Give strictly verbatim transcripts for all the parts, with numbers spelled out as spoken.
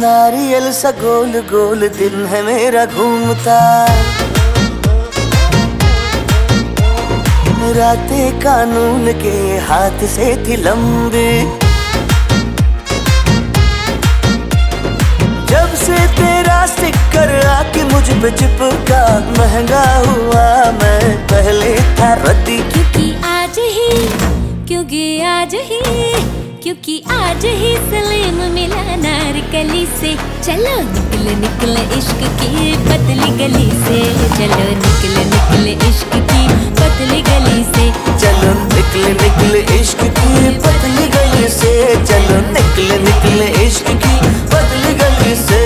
नारियल सा गोल गोल दिल है मेरा घूमता, रातें कानून के हाथ से थी लंबी, जब से तेरा स्टिकर आके मुझ पे चिपका, महंगा हुआ मैं पहले था रद्दी। क्योंकि आज ही क्योंकि आज ही क्योंकि आज ही सलीम मिला नारकली से। चलो निकले निकले इश्क की पतली गली से, चलो निकले निकले इश्क की पतली गली से, चलो निकले निकले इश्क की पतली गली से, चलो निकले निकले इश्क की पतली गली से।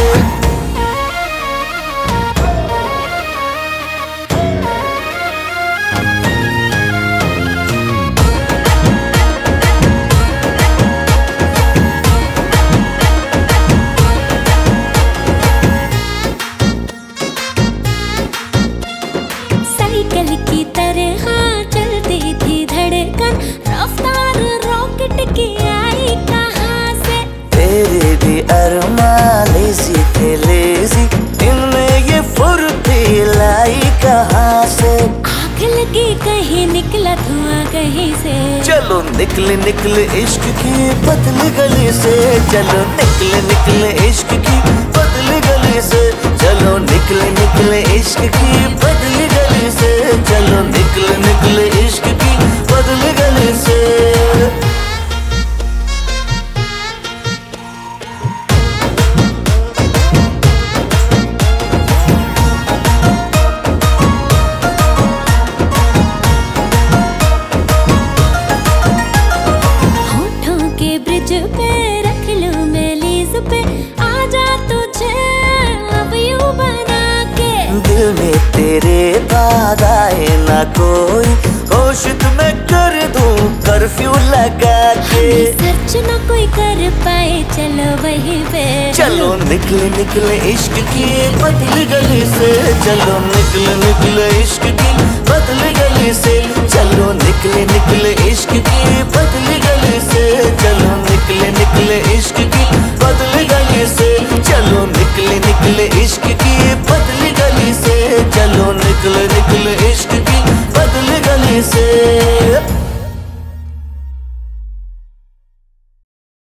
साइकिल की तरह चलती थी धड़कन, रफ्तार रॉकेट की आई कहाँ से। तेरे भी अरमां लेजी थे लेजी, इनमें ये फुर्ती लाई कहाँ से। आग लगी कहीं निकला धुआं कहीं से, चलो निकले निकले इश्क की पतली गली से, चलो निकले निकले इश्क की पतली गली से, चलो निकले निकले इश्क की पतली गली से, चलो निकले निकले इश्क की पतली गली से। पे रख लूं मैं लीज पे, आजा तुझे अब यूं बना के। दिल में तेरे बाद आए ना कोई, होश तुम्हें कर दूं कर्फ्यू लगा के। सर्च ना कोई कर पाए, चलो वहीं पे। चलो निकले निकले इश्क की पतली गली से, चलो निकले निकले इश्क की पतली गली से, चलो निकले निकले इश्क की पतली गली से, चलो निकले निकले